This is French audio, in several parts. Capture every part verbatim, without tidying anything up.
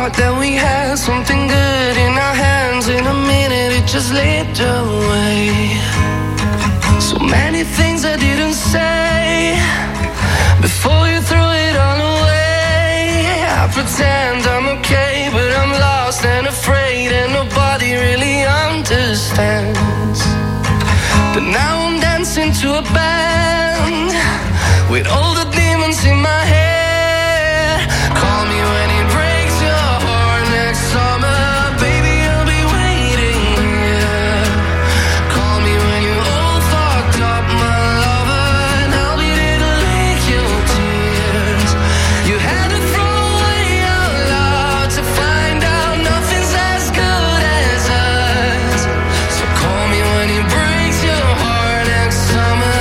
thought that we had something good in our hands. In a minute it just slipped away. So many things I didn't say before you threw it all away. I pretend I'm okay, but I'm lost and afraid, and nobody really understands. But now I'm dancing to a band with all the demons in my head. Call me when it breaks your heart next summer. Baby, I'll be waiting here. Call me when you're all fucked up, my lover, and I'll be there to lick your tears. You had to throw away your love to find out nothing's as good as us. So call me when it breaks your heart next summer.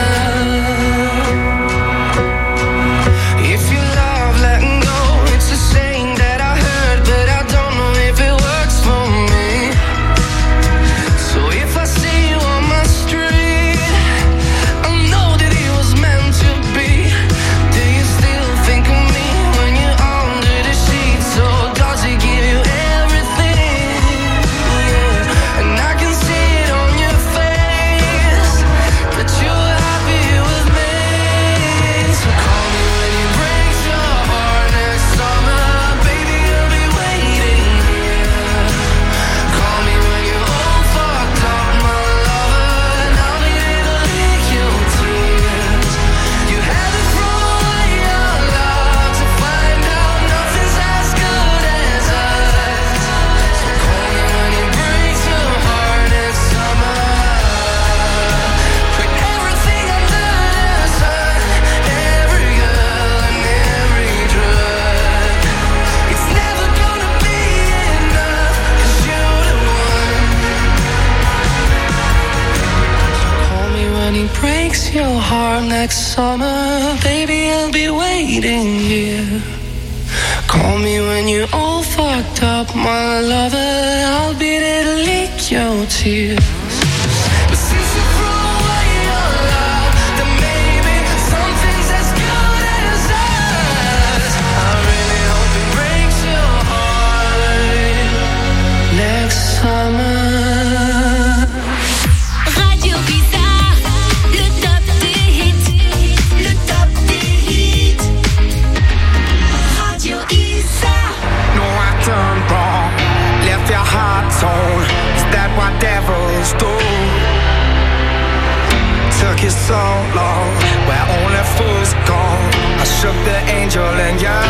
If you love letting go, it's a saying that I heard, but I don't know if it works for me. So if I see you on my street, I know that it was meant to be. Do you still think of me when you're under the sheets? Or does it give you everything? Yeah. And I can see it on your face that you're happy with me. So call me when it breaks your heart next summer. Baby, I'll be waiting here. Call me when you're all fucked up, my lover, and I'll be there to lick your tears. You had to throw away your love to find out nothing's as good as us. So call me when it breaks your heart next summer. Put everything under the sun, every girl and every drug. It's never gonna be enough, 'cause you're the one. Call me when it breaks your heart next summer. Baby, I'll be waiting here. Call me when you're all fucked up, my lover. I'll be there to lick your tears. But since you threw away your love, then maybe something's as good as us. I really hope it breaks your heart next summer. Radio Bizarre, le top des hits, le top des hits. Radio Bizarre. No, I turned wrong, left your heart torn. Is that what devils do? Took you so long, where only fools go. I shook the angel in you.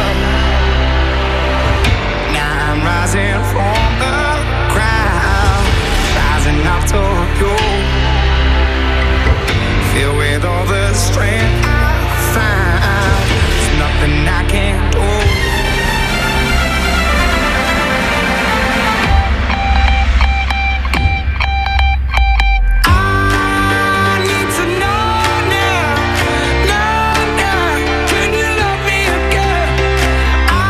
Now I'm rising from the ground, rising up to you. Filled with all the strength I found, there's nothing I can't do. Can you love me again? I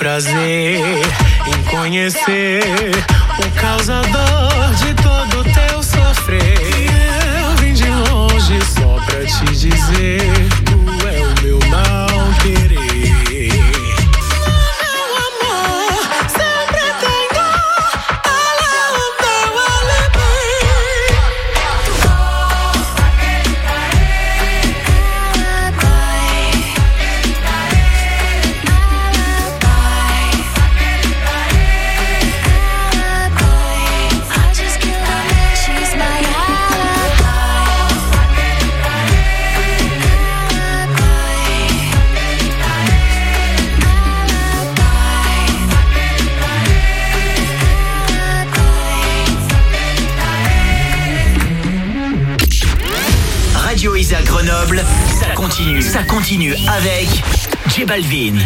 prazer em conhecer o causador de todo teu sofrer. Eu vim de longe só pra te dizer, tu é o meu não querer. À Grenoble, ça continue, ça continue avec J Balvin.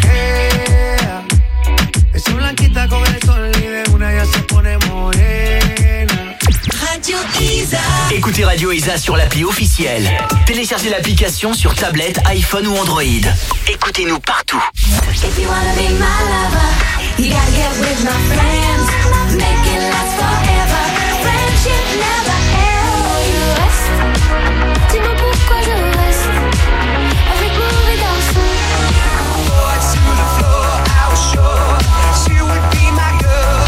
Esa blanquita con el sol y de una ya se pone morena. Radio Isa. Écoutez Radio Isa sur l'appli officielle. Téléchargez l'application sur tablette, iPhone ou Android. Écoutez-nous partout. If you wanna be my lover, you gotta get with my friends. Make it last forever. Friendship never ends. You reste. Dis-moi pourquoi je reste avec mauvais garçon. Boy to the floor, I was sure she would be my girl.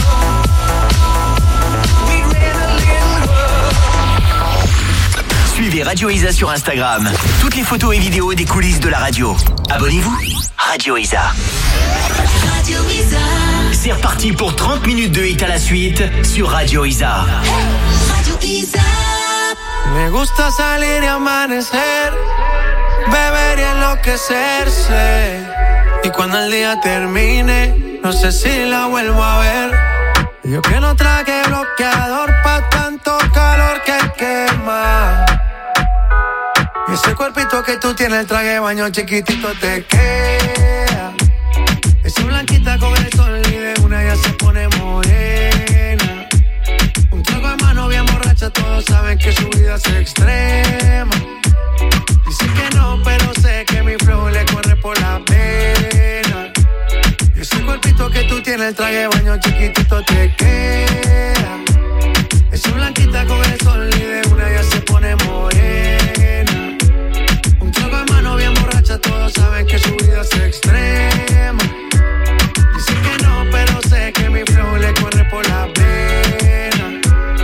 We'd rather live in love. Suivez Radio Isa sur Instagram. Toutes les photos et vidéos des coulisses de la radio. Abonnez-vous. Radio Isa. Radio Isa. C'est reparti pour trente minutes de hit à la suite sur Radio Isa. Radio Isa. Me gusta salir y amanecer, beber y enloquecerse. Y cuando el día termine, no sé si la vuelvo a ver. Yo que no traje bloqueador pa' tanto calor que quema. Y ese cuerpito que tú tienes, el traje de baño chiquitito te queda. Esa blanquita con el sol y de una ya se pone morena. Un trago de mano bien borracha, todos saben que su vida es extrema. Dice que no, pero sé que mi flow le corre por la pena. Y ese cuerpito que tú tienes, el traje de baño chiquitito te queda. Esa blanquita con el sol y de una ya se pone morena. Un trago de mano bien borracha, todos saben que su vida es extrema. Dice que no, pero sé que mi flow le corre por la pena.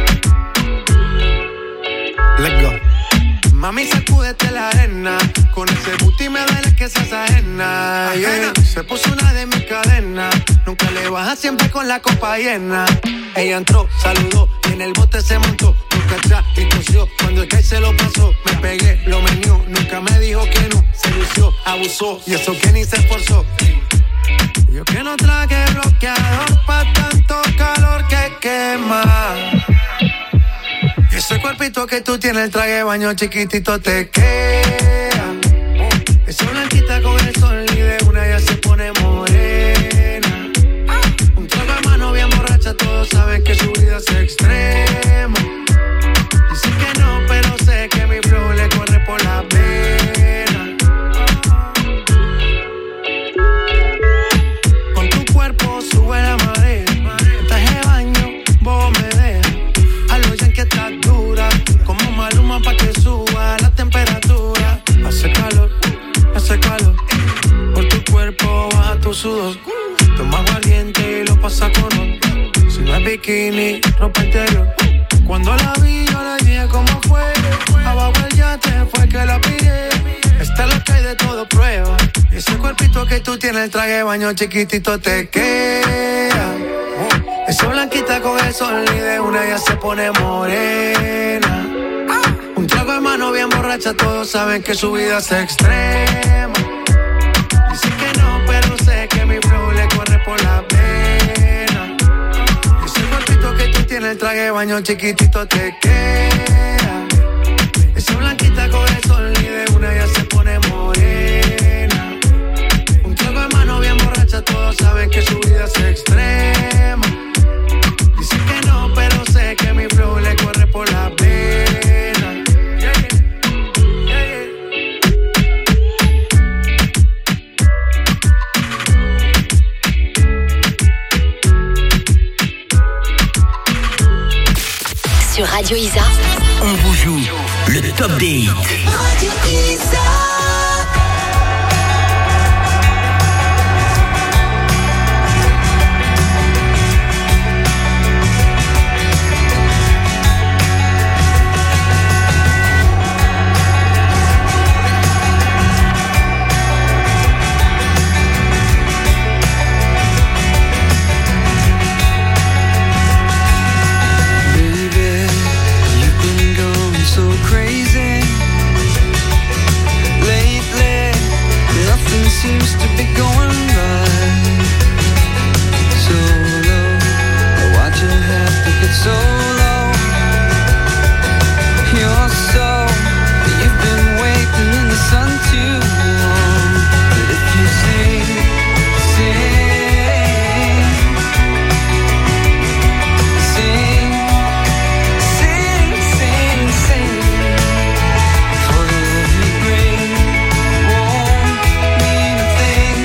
Let's go. Mami, sacúdete la arena. Con ese booty me duele que seas ajena. Yeah. Se puso una de mis cadenas. Nunca le baja, siempre con la copa llena. Ella entró, saludó y en el bote se montó. Nunca atrás y tosió. Cuando el que se lo pasó, me pegué, lo menió. Nunca me dijo que no. Se lució, abusó y eso que ni se esforzó. Yo que no traje bloqueador pa' tanto calor que quema. Y ese cuerpito que tú tienes, el traje de baño chiquitito te queda. Esa blanquita con el sol y de una ya se pone morena. Un trago de mano bien borracha, todos saben que su vida es extrema. Dice que no, pero sé que mi flow le corre por la pena. Con tu cuerpo sube la marea. El traje de baño, vos me dejas. A lo bien que estás dura, como Maluma pa' que suba la temperatura. Hace calor, hace calor. Por tu cuerpo baja tu sudor. Toma aguardiente y lo pasa con otro. Si no es bikini, ropa interior. Cuando la vi yo le dije cómo fue. Abajo el yate fue que la pillé. Esta es lo que hay de todo prueba. Y ese cuerpito que tú tienes, el traje de baño chiquitito te queda. Esa blanquita con el sol y de una ya se pone morena. Un trago de mano bien borracha, todos saben que su vida es extrema. Dice que no, pero sé que mi flow le corre por la pena. Ese cuerpito que tú tienes, el traje de baño chiquitito te queda. Esa blanquita con el sol y de una ya se pone morena. Un trago de mano bien borracha, todos saben que su vida es extrema. Dice que no, pero sé que mi flow le corre por la pena. Yeah, yeah, yeah. Radio Isa, on vous joue le top des hits. Radio Isa. Seems to be going right. So low, why'd you have to get so low? You're so, you've been waiting in the sun too long. But if you sing, sing, sing, sing, sing, sing, for the love you bring won't mean a thing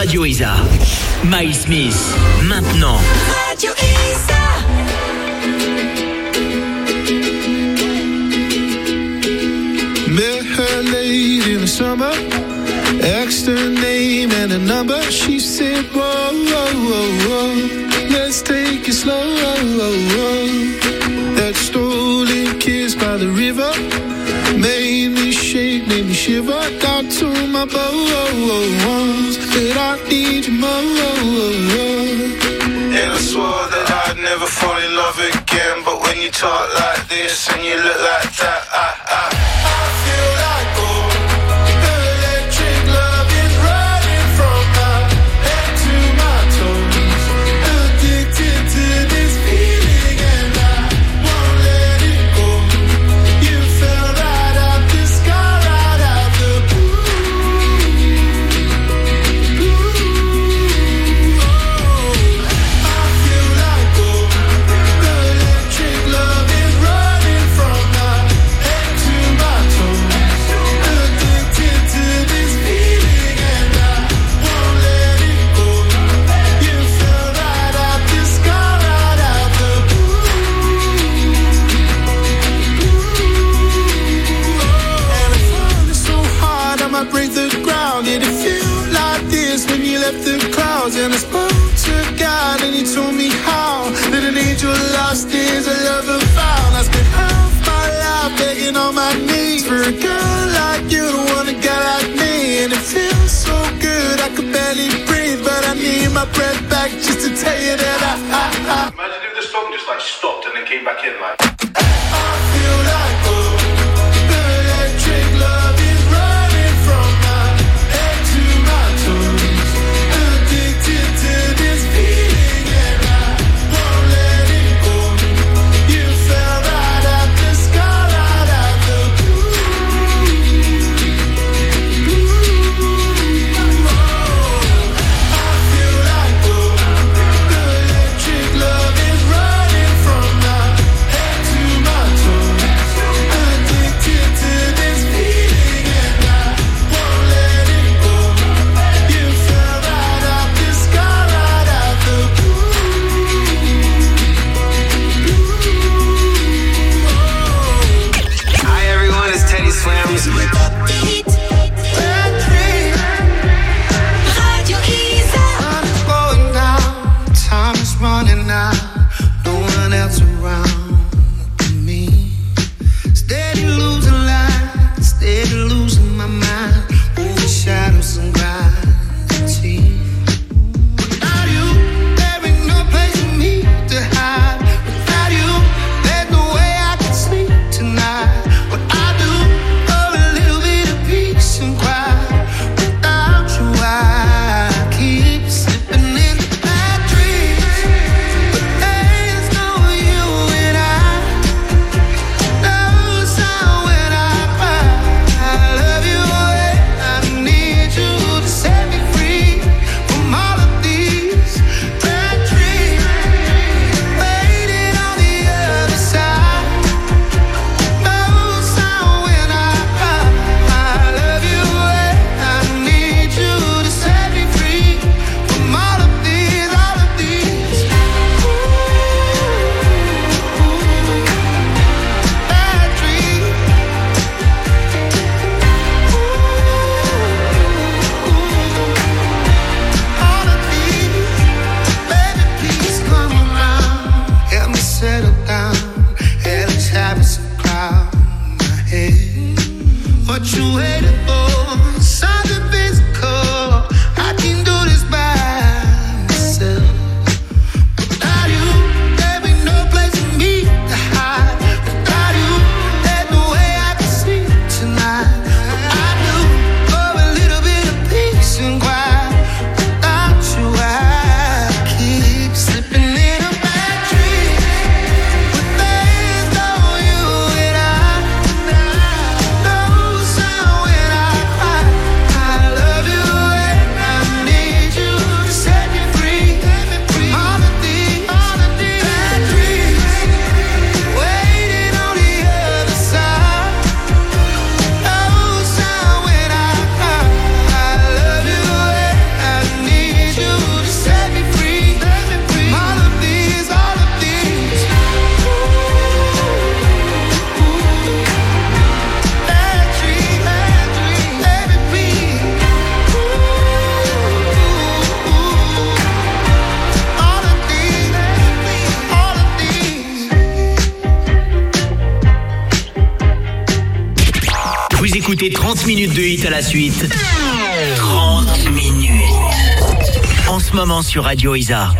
Radio Isa. Miles Smith, maintenant. Radio Isa. Met her late in the summer, asked her name and a number. She said, whoa, whoa, whoa, whoa, let's take it slow. That stolen kiss by the river made me shake, made me shiver. Got to my bones that I need you more. And I swore that I'd never fall in love again. But when you talk like this and you look like that, I, I, I feel like gold. Electric love is running from my head to my toes. Addicted to this feeling and I won't let it go. You fell right out the sky, right out the blue. Blue. Oh, I feel like gold. Electric love is running from my head to my toes. Addicted to this feeling and I won't let it go. You fell right out the sky, right out the blue. And I found it so hard I might break the ground. Did it feel like this when you left the clouds? And I spoke to God and he told me how that an angel lost is a lover found. I spent half my life begging on my knees for a girl like you to want a guy like me. And it feels so good I could barely breathe, but I need my breath back just to tell you that I, I, I Imagine if the song just like stopped and then came back in like. I feel like gold. Electric love is running from my head to my toes. Addicted to this feeling and I won't let it go. You fell right out the sky, right out the blue. Oh, I feel like gold. Electric love is running from my head to my écoutez trente minutes de hit à la suite. trente minutes. En ce moment sur Radio Isa.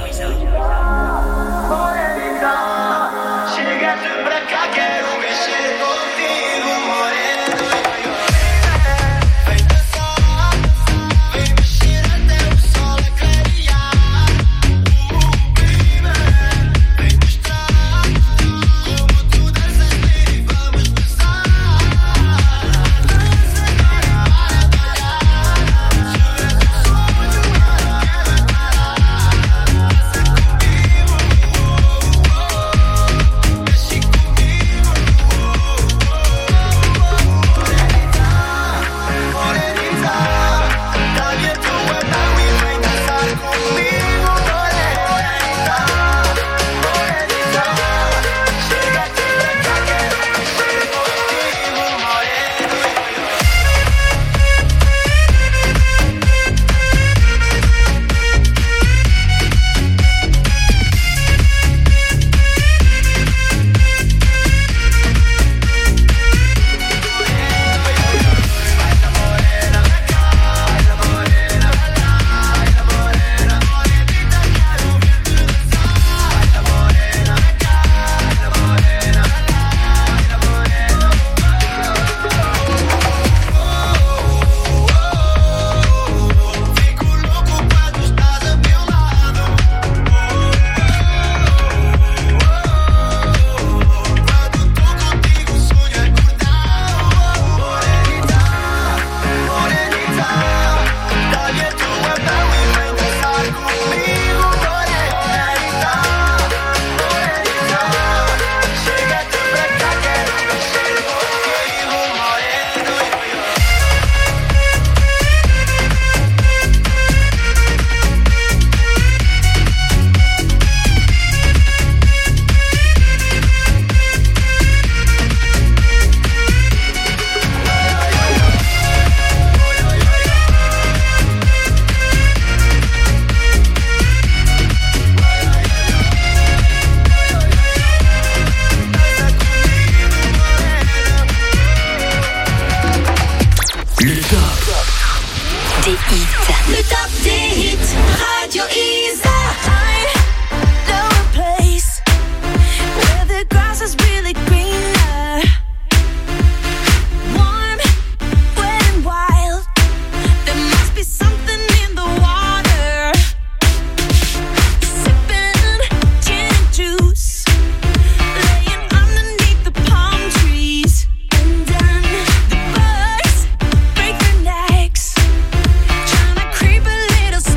Creep a little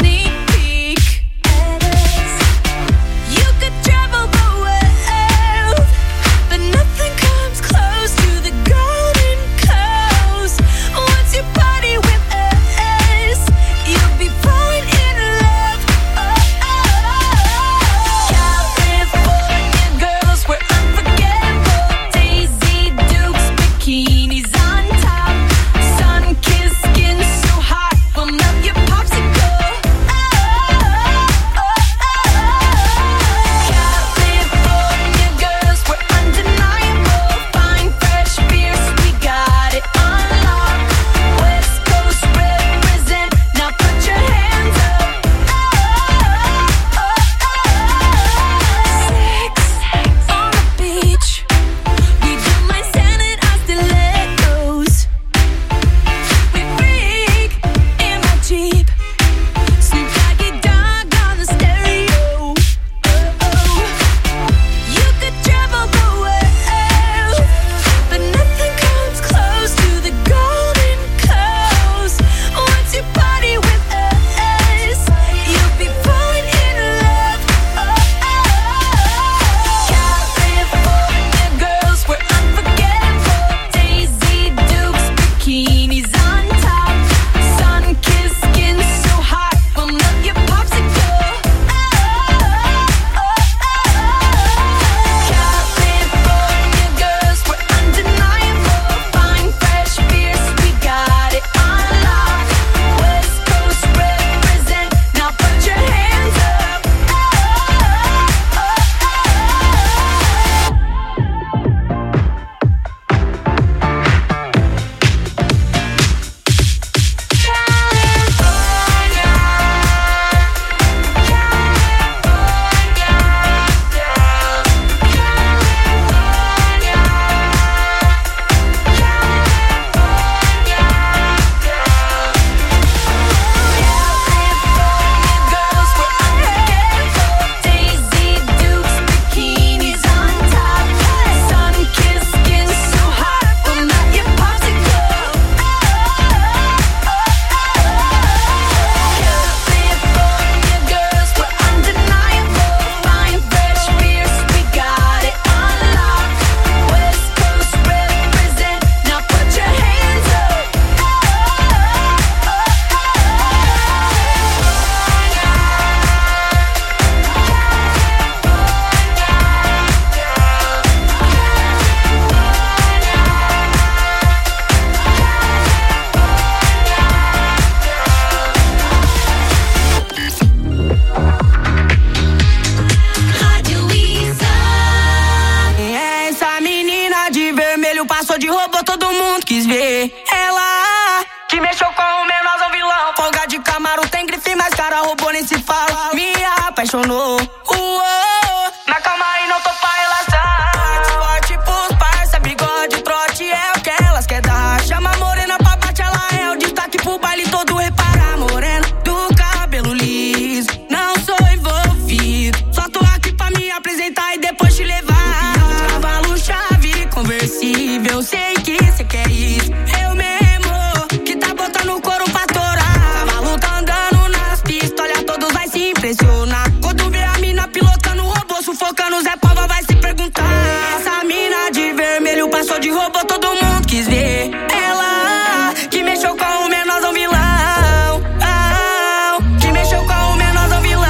robô, todo mundo quis ver. Ela que mexeu com o menorzão vilão. Folga de Camaro, tem grife, mas cara, robô nem se fala. Me apaixonou, uou. Mas calma aí, não tô pra relação. Forte pros parça, bigode, trote é o que elas quer dar. Chama a morena pra bate, ela é o destaque pro baile todo. Repara, morena do cabelo liso, não sou envolvido, só tô aqui pra me apresentar e depois te levar. Cavalo, chave, conversível, sei que cê quer isso. Eu mesmo, que tá botando o couro pra torar. Cavalo tá andando nas pistas, olha, todos vai se impressionar. Quando vê a mina pilotando o robô, sufocando, Zé Pava vai se perguntar. Essa mina de vermelho passou de robô, todo mundo quis ver. Ela que mexeu com o menorzão vilão. Ah, que mexeu com o menorzão vilão.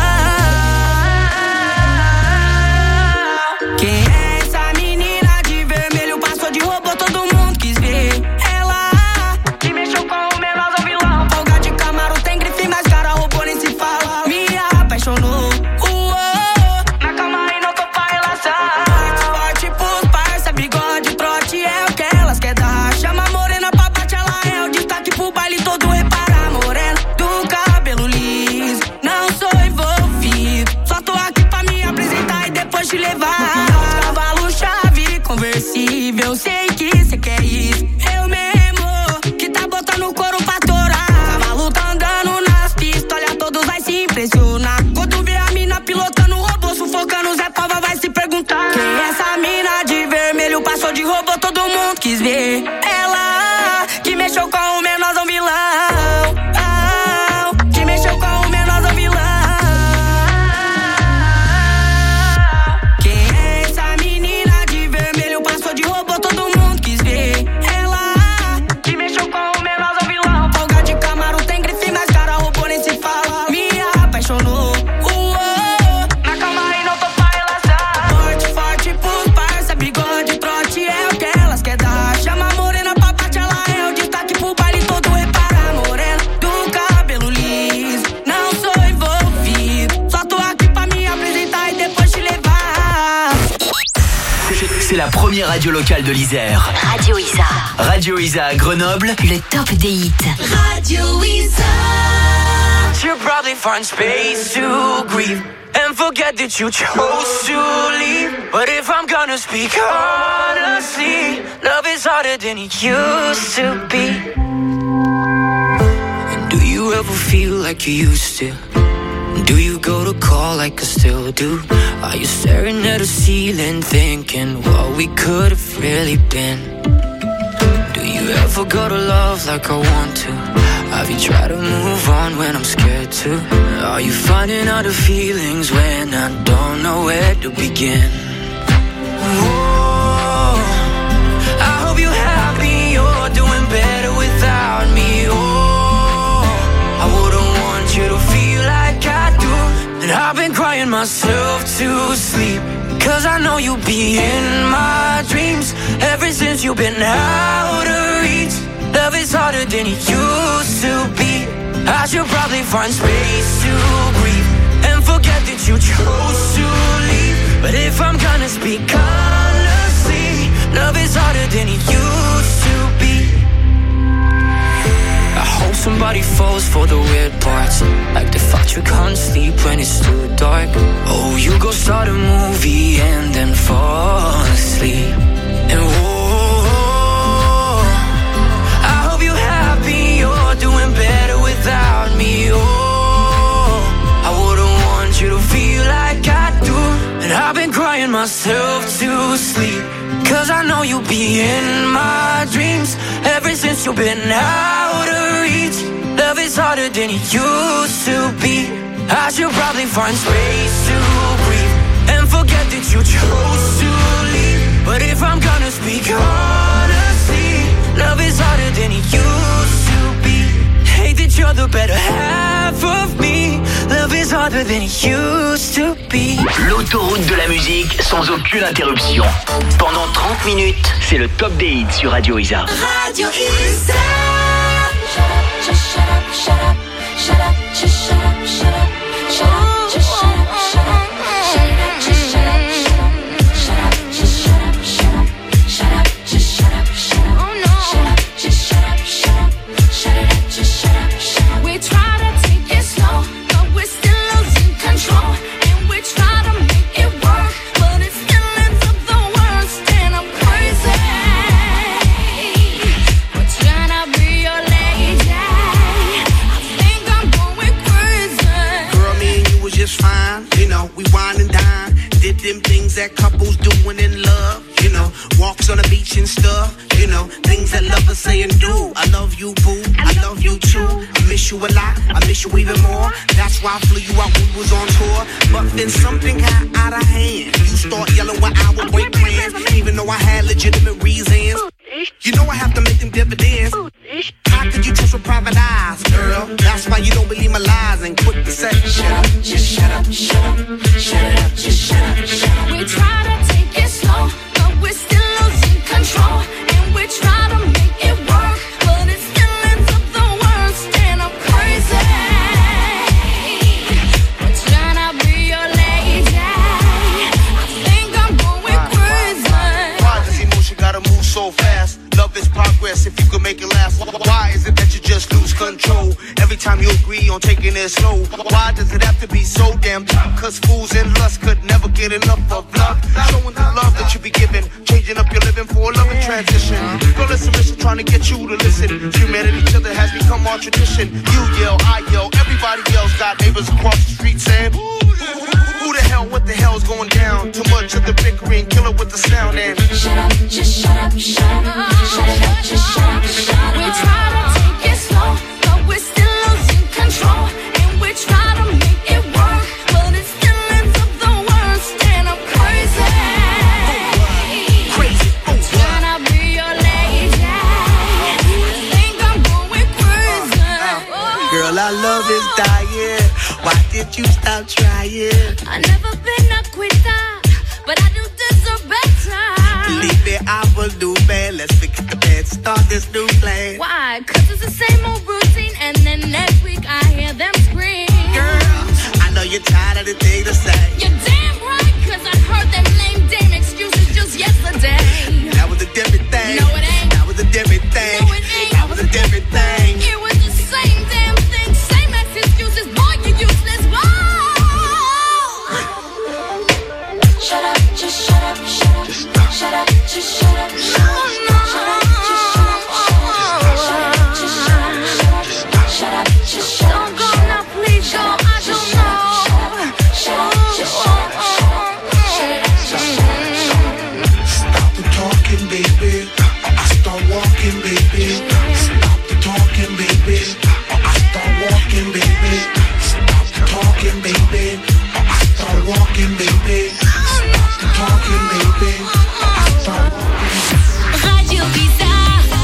Quem é essa menina de vermelho passou de robô, todo mundo quis ver. Ela que mexeu com o menorzão vilão. Folga de Camaro, tem grife, mas cara, robô nem se fala. Me apaixonou, uou. Mas calma aí, não tô pra relação. Forte pros parça, bigode, trote é o que elas quer dar. Chama a morena pra bate, ela é o destaque pro baile todo. Repara, morena do cabelo liso, não sou envolvido, só tô aqui pra me apresentar e depois te levar. Cavalo, chave, conversível, sei que cê quer isso. Eu mesmo, que tá botando o couro pra torar. Cavalo tá andando nas pistas, olha, todos vai se impressionar. Quando vê a mina pilotando o robô, sufocando, Zé Pava vai se perguntar. Quem é essa mina de vermelho passou de robô, todo mundo quis ver. Ela que mexeu com o menorzão vilão. Ah, que mexeu com o menorzão vilão. Quem é essa menina de vermelho passou de robô, todo mundo quis ver. Ela que mexeu com o menorzão vilão. Folga de Camaro, tem grife, mas cara, robô nem se fala. Me apaixonou, uou. Mas calma aí, não tô pra relação. Forte, forte pros parça, bigode, trote é o que elas quer dar. Chama a morena pra bate, ela é o destaque pro baile todo. Repara, morena do cabelo liso, não sou envolvido, só tô aqui pra me apresentar e depois te levar. C'est la première radio locale de l'Isère. Radio Isa. Radio Isa à Grenoble. Le top des hits. Radio Isa. You probably find space to grieve and forget that you chose to leave. But if I'm gonna speak honestly, love is harder than it used to be. And do you ever feel like you used to? Do you go to call like I still do? Are you staring at a ceiling thinking what we could have really been? Do you ever go to love like I want to? Have you tried to move on when I'm scared to? Are you finding all the feelings when I don't know where to begin? Oh, I hope you're happy, you're doing better without me. Oh, I wouldn't want you to feel like I do. And I've been crying myself to sleep, cause I know you'll be in my dreams. Ever since you've been out of reach, love is harder than it used to be. I should probably find space to breathe and forget that you chose to leave. But if I'm gonna speak honestly, love is harder than it used to be. I hope somebody falls for the weird parts, like the fact you can't sleep when it's too dark. Oh, you go start a movie and then fall asleep. And whoa, I hope you're happy, you're doing better without me. Oh, I wouldn't want you to feel like I do. And I've been crying myself to sleep, cause I know you'll be in my dreams. Ever since you've been out of reach, love is harder than it used to be. I should probably find space to breathe and forget that you chose to leave. But if I'm gonna speak honestly, love is harder than it used to be. Hate that you're the better half of me. Love is harder than it used to be. L'autoroute de la musique sans aucune interruption. Pendant trente minutes, c'est le top des hits sur Radio Isa. Radio Isa. Shut up, just shut up, shut up, shut up, just shut up, shut up, shut up, just shut up, shut up, shut up, just shut up, shut up, shut up, just shut up, shut up, shut up, just shut up, shut up. things that couples doing in love, you know, walks on the beach and stuff, you know, things that lovers say and do. I love you, boo, I love you too. I miss you a lot, I miss you even more. That's why I flew you out when we was on tour. But then something got out of hand. You start yelling when I would break plans, even though I had legitimate reasons. You know I have to make them dividends. How could you trust with private eyes, girl? That's why you don't believe my lies and quit the set. Shut up, just shut up, shut up, shut it up, just shut up, shut up. We try to take it slow, but we're still losing control. And we try to make it work, but it still ends up the worst. And I'm crazy. We're trying to be your lady. I think I'm going crazy. Why does emotion gotta move so fast? Love is progress if you can make it last. Why is it that you just lose control every time you agree on taking it slow? Why does it have to be so damn tough? Cause fools and lust could never get enough of love. Showing the love that you be giving, changing up your living for a loving transition. Girl, listen, listen, trying to get you to listen. Humanity, each other has become our tradition. You yell, I yell, everybody yells. Got neighbors across the street saying, who the hell, what the hell's going down? Too much of the bickering, kill it with the sound and shut up, just shut up, shut up, shut it up, just shut up, shut up. We try to take it slow, but we're still losing control. And we try to make it work, but it still ends up the worst. And I'm crazy. crazy. Oh, Trying to be your lady. I think I'm going crazy. girl, our love is dying. Why did you stop trying? I never been a quitter, but I do deserve better. Believe me, I will do bad. Let's forget the bad, start this new plan. Why? Cause it's the same old routine, and then next week I hear them scream. Girl, I know you're tired of the thing to say. You're damn right, cause I heard them lame damn excuses just yesterday. That was a different thing. No, it ain't. That was a different thing. No, it ain't. That was a different thing. It was the same damn thing, same ex excuses, boy, you useless, boy. Shut up, just shut up, shut up, just stop. Shut up, just shut up, shut up, no, no. Shut up, just shut up, shut up, just shut up, shut up, just stop. Shut up, just shut up. Don't go now, please go. I don't know. Shut up, just shut up, shut up, shut up, just shut up. Stop the talking, baby. Or I start walking, baby. Stop the talking, baby. Or I start walking, baby. Stop the talking, baby. Or I start walking, baby. Stop the talking, baby. Or I start walking. Radio Isa.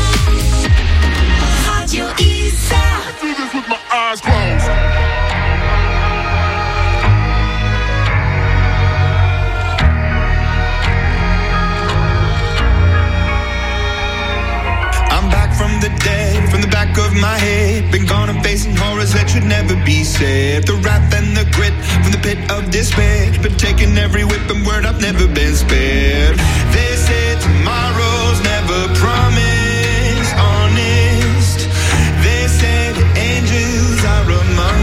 Radio Isa. Do this with my eyes closed. I'm back from the dead, from the back of my head. Been gone and facing horrors that should never be said. The wrath and the grit from the pit of despair. Been taking every whip and word, I've never been spared. They say tomorrow's never promised, honest. They say the angels are among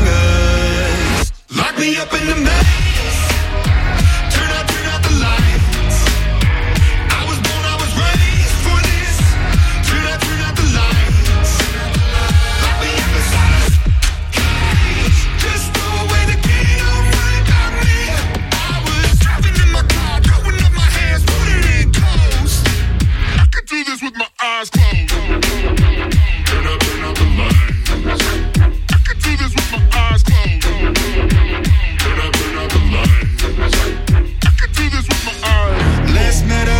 us. Lock me up in the maze. Turn out, turn out the lights. I was born, I was raised for this. Turn out, turn out the lights. Lock me up inside a cage. Just throw away the key, don't worry about me. I was driving in my car, throwing up my hands, putting it in coast. I could do this with my eyes closed. Turn out, turn out the lights. I could do this with my eyes closed. Turn out, turn out the lights. I could do this with my eyes. Less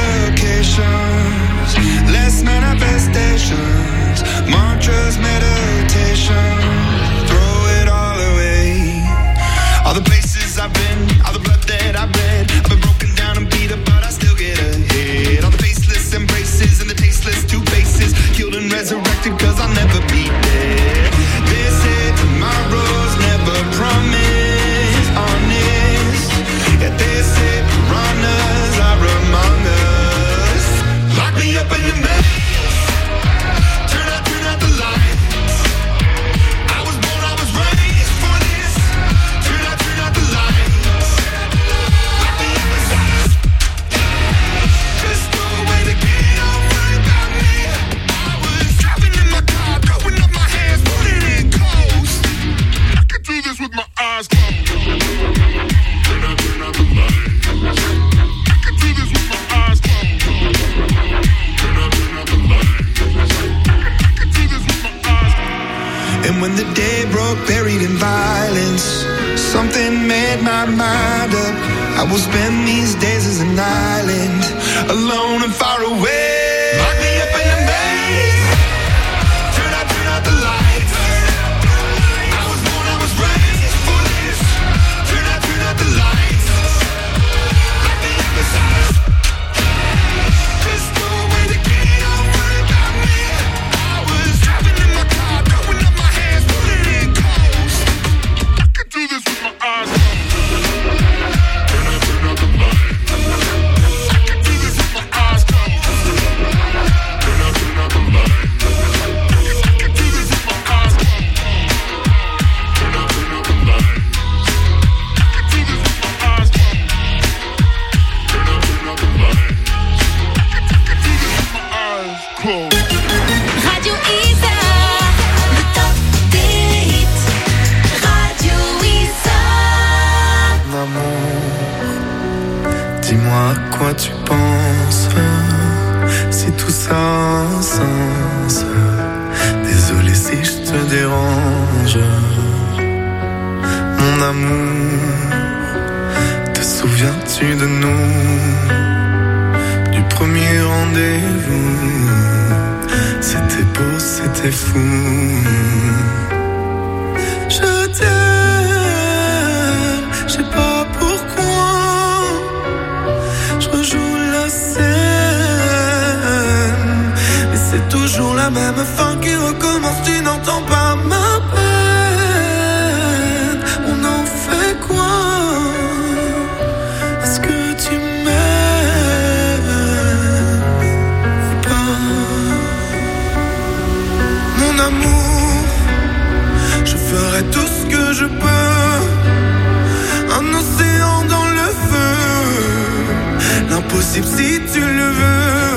medications, less manifestations, mantras, meditation. Throw it all away. All the places I've been, all the blood that I've bled. I've been broken down and beat up, but I still get ahead. All the faceless embraces and the tasteless two faces, killed and resurrected, cause I'll never be dead. They say tomorrow's never promised, honest. Yeah, they say piranhas are among us. Lock me up in the maze. Turn out, turn out the lights. I was born, I was raised for this. Turn out, turn out the lights. Lock me up inside a cage. Just throw away the key, don't worry about me. I was driving in my car, throwing up my hands, putting it in coast. I could do this with my eyes closed. Turn out, turn out the lights. I when the day broke, buried in violence. Something made my mind up. I will spend these days as an island, alone and far away. Lock me up in a maze. Turn out, turn out the lights. I was born, I was raised for this. Turn out, turn out the lights. Lock me up inside. Just go away the key, don't worry about me. I was driving in my car, throwing up my hands, pulling in close. I could do this with my eyes closed. Turn out, turn out the lights. I could do this with my eyes closed. Turn out, turn out the lights. I could do this with my eyes closed. Turn out, turn out the lights. I could do this with my eyes closed. Turn out, turn out the lights. Radio Isa, le top des hits. Radio Isa. Amour, dis-moi à quoi tu penses, si tout ça a un sens. Désolé si je te dérange. Mon amour, te souviens-tu de nous, du premier rendez-vous? C'était beau, c'était fou. Je t'aime, je sais pas pourquoi. Je rejoue la scène, mais c'est toujours la même fin qui recommence. Tu n'entends pas ma peine. On en fait quoi? Est-ce que tu m'aimes pas? Mon amour, je ferai tout ce que je peux. Un océan dans le feu, l'impossible si tu le veux.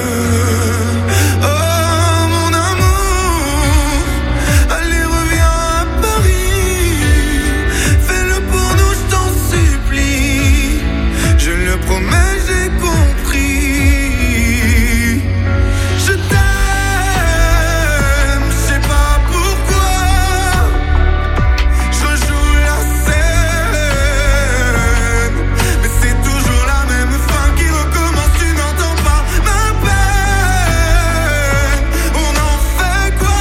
Oh mon amour, allez reviens à Paris. Fais-le pour nous, je t'en supplie. Je le promets, j'ai compris. Je t'aime, je sais pas pourquoi. Je rejoue la scène, mais c'est toujours la même fin qui recommence. Tu n'entends pas ma peine. On en fait quoi?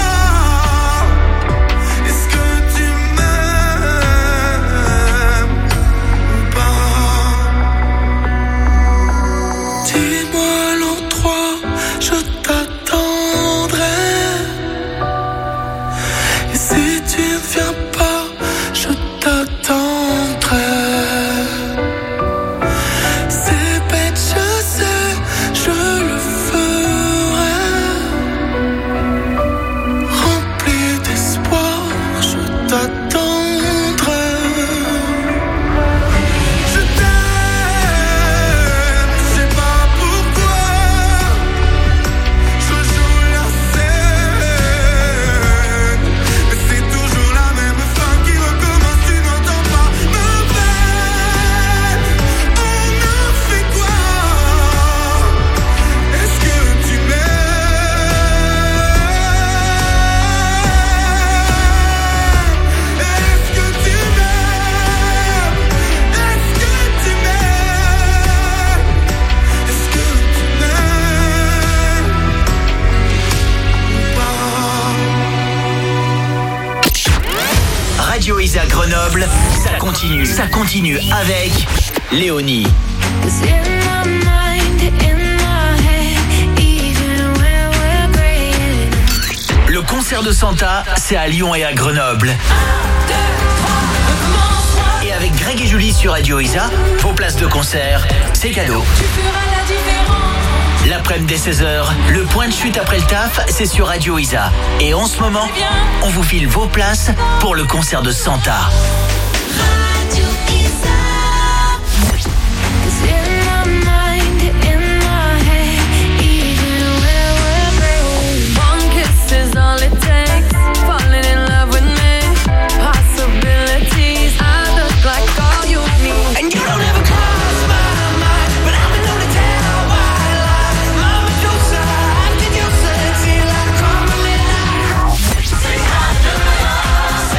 Est-ce que tu m'aimes ou pas? Dis-moi l'endroit, je t'attendrai. Et si tu ne viens pas, je t'attendrai. C'est bête, je sais, je le ferai. Rempli d'espoir, je t'attendrai. Je t'aime, je sais pas pourquoi. Je joue la scène, mais c'est toujours la même fin qui recommence. Tu n'entends pas ma peine. On en fait quoi? Est-ce que tu m'aimes? Est-ce que tu m'aimes? Est-ce que tu m'aimes? Est-ce que tu m'aimes ou pas? Radio Isa Grenoble, ça continue, ça continue avec Léonie. It's in my mind, in my head, even when we're praying. Le concert de Santa, c'est à Lyon et à Grenoble. Et avec Greg et Julie sur Radio Isa, vos places de concert, c'est cadeau. Tu feras la différence. L'après-midi dès seize heures, le point de chute après le taf, c'est sur Radio Isa. Et en ce moment, on vous file vos places pour le concert de Santa. Radio Isa. It's in my mind, in my head, even when we're praying. One kiss is all it takes. Falling in love with me. Possibilities. I look like all you need. And you don't ever cross my mind, but I've been known to tell white lies. Mama Medusa, I can use it till I come alive. Say hi to me,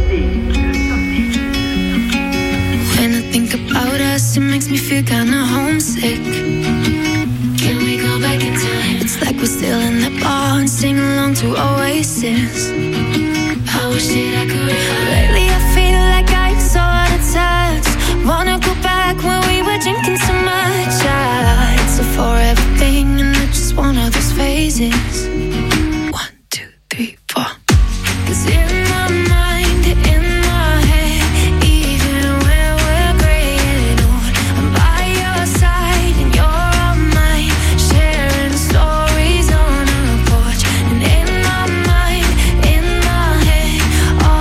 When I think about us, it makes me feel kinda homesick. Can we go back in time? It's like we're still in the bar and sing along to Oasis. I wish that I could. Lately I feel like I'm so out of touch. Wanna go back when we were drinking so much. Ah, it's a forever thing and I just want all those phases. One, two, three, four. 'Cause in my mind, in my head, even when we're gray and old, I'm by your side and you're on mine, sharing stories on our porch. And in my mind, in my head, all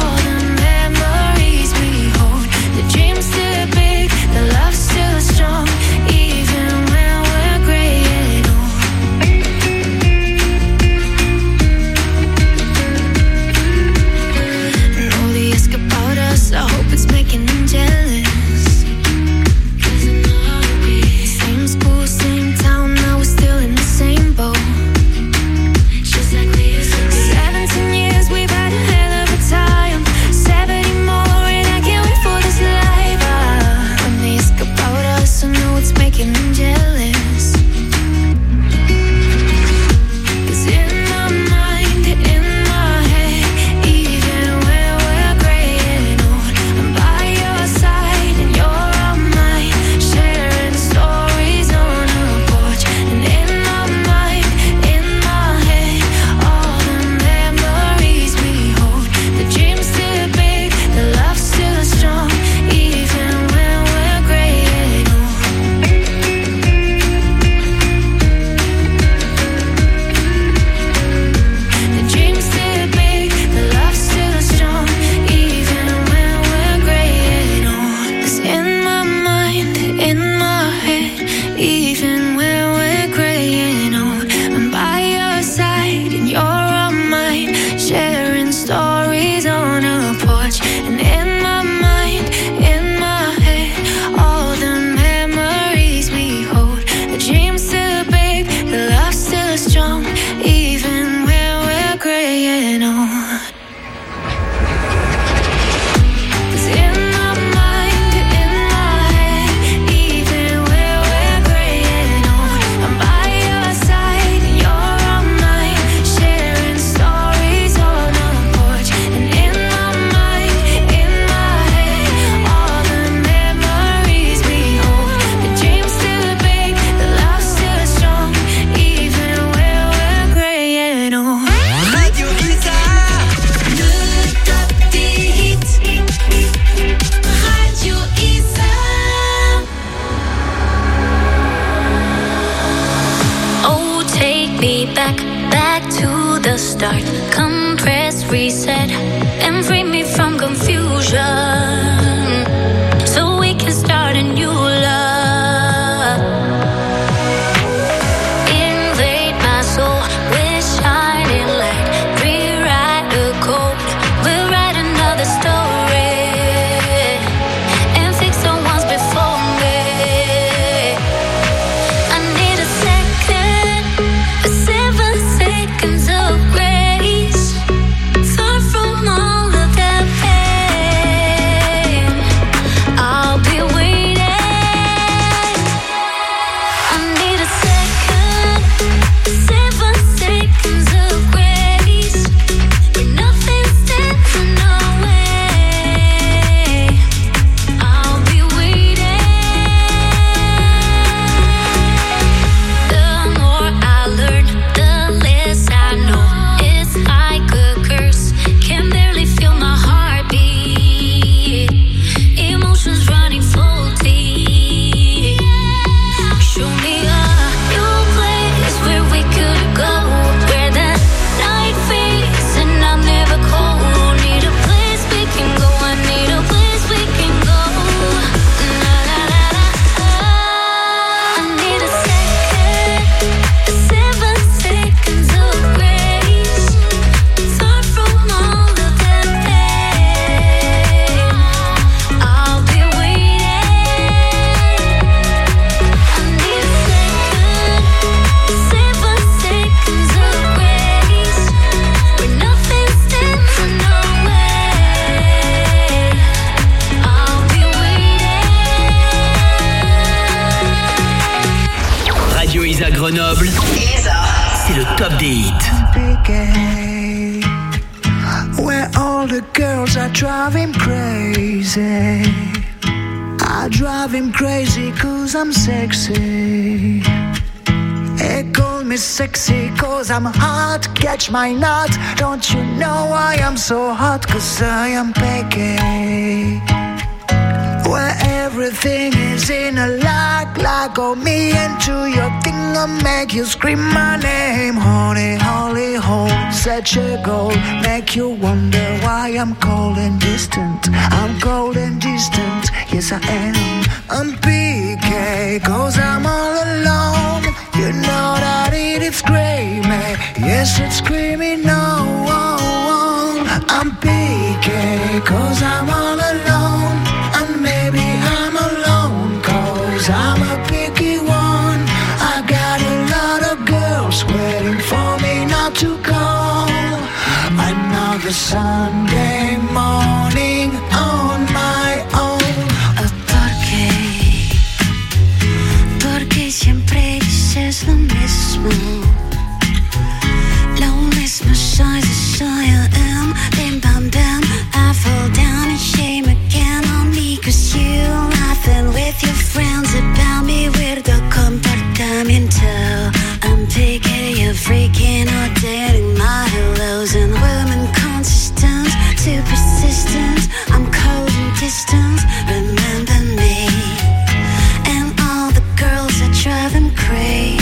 Grenoble, c'est le top des hits. Where all the girls are driving crazy. I drive him crazy cause I'm sexy. They call me sexy cause I'm hot. Catch my nut. Don't you know I am so hot cause I am picky. Where everything is in a lock, lock on me into your thing and make you scream my name. Honey, holy hole, such a goal. Make you wonder why I'm cold and distant. I'm cold and distant, yes I am. I'm P K, cause I'm all alone. You know that it is screaming, yes it's screaming no. I'm P K, cause I'm all alone. And maybe I'm alone, cause I'm a picky one. I got a lot of girls waiting for me not to go. Another Sunday morning on my own. Porque, porque siempre dices lo mismo. Lo mismo soy, soy I am. Bim bam bam, I fall down in shame again on me. Cause you laughing with your friends about me. Weirdo comportamiento. I'm picky, you're freaking out, dating my hellos. And women consistent, too persistent. I'm cold and distant, remember me. And all the girls that drive them crazy.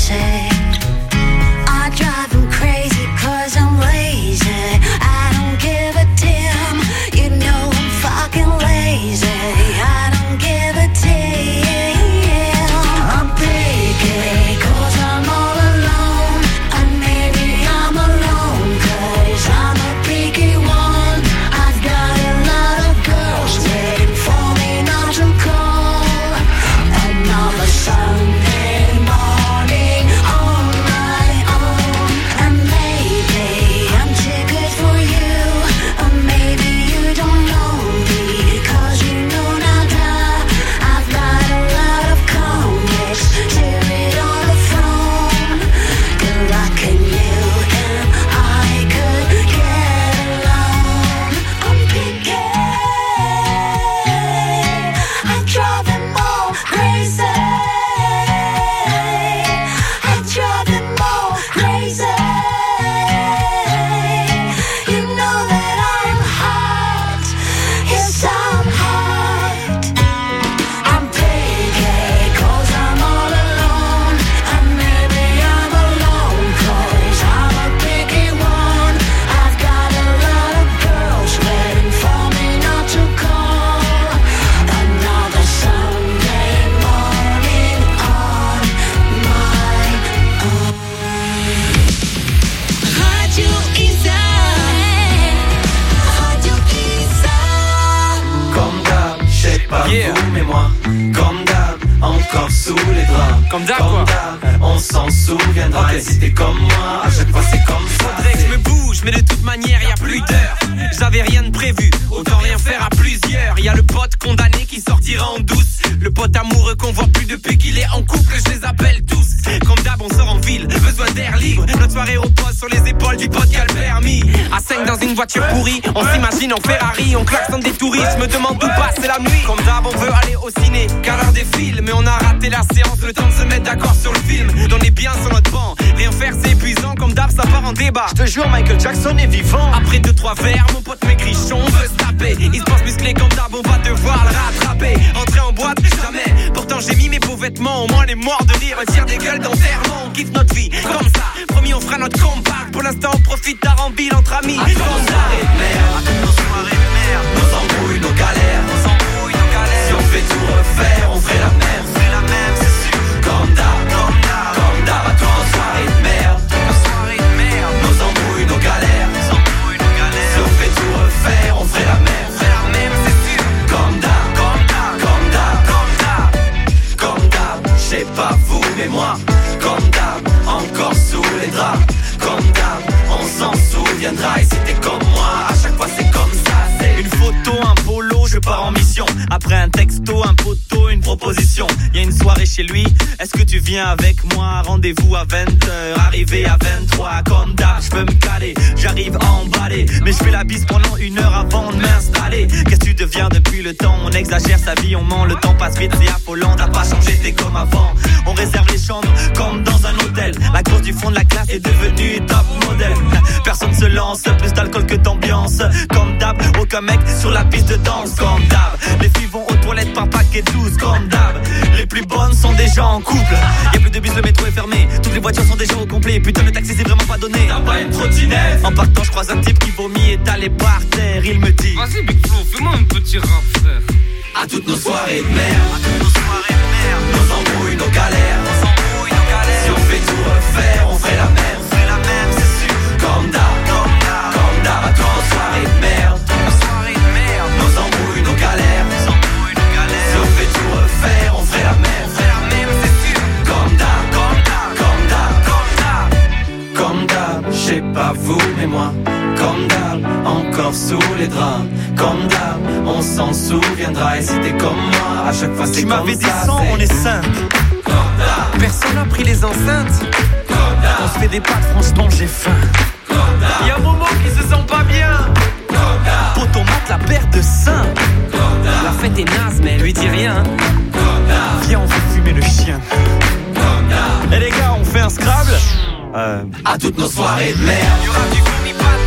I drive them crazy cause I'm lazy. I don't give a damn, you know I'm fucking lazy. I don't give a damn. I'm picky cause I'm all alone. And maybe I'm alone cause I'm a picky one. I've got a lot of girls waiting for me not to call. Another Sunday morning on my own. And maybe I'm too good for you. Or maybe you don't know me cause you know nada. I've got a lot of comics to read on the phone. Good luck in you and I could get along. I'm picky, I drive them all crazy. I drive them all crazy. You know that I'm hot, yes I'm hot. I'm picky cause I'm all alone. And maybe I'm alone cause I'm a picky one. I've got a lot of girls waiting for me not to call. Another Sunday morning on my own. Radio Isa, Radio Isa. Comme d'hab, je sais pas Yeah. vous mais moi, comme d'hab, encore sous les draps. Comme d'hab, quoi. d'hab, on s'en souviendra. Ok. Et si t'es comme moi, à chaque fois c'est comme ça. Faudrait que je me bouge, mais de toute manière y a plus d'heures. J'avais rien de prévu, autant rien faire à plusieurs. Y a le pote condamné qui sortira en douce. Le pote amoureux qu'on voit plus depuis qu'il est en couple. Je les appelle tous. Comme d'hab, on sort en ville, besoin d'air libre. Notre soirée repose sur les épaules du pote qui a le permis. À cinq dans une voiture pourrie, on s'imagine en Ferrari. On klaxonne des touristes, me demande où passe la nuit. Comme d'hab, on veut aller au ciné, car l'heure défile. Mais on a raté la séance, le temps de se mettre d'accord sur le film. On est bien sur notre banc, rien faire c'est épuisant. Comme d'hab, ça part en débat. Je te jure, Michael Jackson est vivant. Après deux trois verres, mon pote m'écrit on veut se taper. Il se pense musclé comme d'hab, on va devoir le rattraper. Entrer en boîte, jamais. Pourtant j'ai mis mes beaux vêtements, au moins les morts de rire. Tire des gueules d'enterrement, on kiffe notre vie comme ça. Promis on fera notre comeback. Pour l'instant on profite d'Arambile entre amis. À nos soirées de merde, à nos soirées de merde, nos embrouilles, nos galères, nos embrouilles, nos galères. Si on fait tout refaire, on ferait la même, on ferait la même, c'est sûr. Comme d'hab, comme d'hab, comme d'hab, à toi en soirée de merde, nos soirées de merde, nos embrouilles, nos galères, nos embrouilles, nos galères. Si on fait tout refaire, on ferait la même, on ferait la même, c'est sûr. Comme d'hab, comme d'hab, comme d'hab, comme d'hab, comme d'hab. Je sais pas vous mais moi, comme d'hab, encore sous les draps. Comme d'hab, on s'en souviendra. Et si t'es comme moi, à chaque fois c'est comme ça. C'est une photo, un polo, je pars en mission. Après un texto, un poteau, une proposition. Y'a une soirée chez lui, est-ce que tu viens avec moi? Rendez-vous à vingt heures, arrivé à vingt-trois. Comme d'hab, je peux me caler, j'arrive emballé, mais je fais la bise pendant une heure avant de m'installer. Qu'est-ce que tu deviens depuis le temps? On exagère sa vie, on ment, le temps passe vite, c'est affolant. T'as pas changé, t'es comme avant. On réserve les chambres comme dans un hôtel. La grosse du fond de la classe est devenue top modèle. Personne se lance, plus d'alcool que d'ambiance. Comme d'hab, aucun mec sur la piste de danse. Comme d'hab, les filles vont aux toilettes par paquet douze. Comme d'hab, les plus bonnes sont déjà en couple. Y'a plus de bus, le métro est fermé, toutes les voitures sont déjà au complet. Putain, le taxi c'est vraiment pas donné. T'as pas une trottinette? En partant, je croise un type qui vomit étalé par terre. Il me dit: vas-y Big Flo, fais-moi un petit rap, frère. À toutes nos soirées de merde, à toutes nos soirées de merde, nos embrouilles, nos galères, nos embrouilles, nos galères. Si on fait tout refaire, on ferait la même, on ferait la même, c'est sûr. Comme d'hab, comme d'hab, comme d'hab, à toutes nos soirées de merde, nos soirées de merde, nos embrouilles, nos galères, nos embrouilles, nos galères. Si on fait tout refaire, on ferait la même, on ferait la même, c'est sûr. Comme d'hab, comme d'hab, comme d'hab, comme d'hab, comme d'hab. Je sais pas vous, mais moi, comme d'hab, encore sous les draps. Comme d'hab, on s'en souviendra. Et si t'es comme moi, à chaque fois c'est tu comme ça. Tu m'avais dit cent, on est cinq. Personne n'a pris les enceintes. On se fait des pâtes, franchement j'ai faim. Y'a Momo qui se sent pas bien. Pour ton mat la paire de seins. La fête est naze mais elle lui dit rien. Viens on fait fumer le chien. Et les gars on fait un Scrabble. euh... À toutes nos soirées de merde, y'aura du vomi pas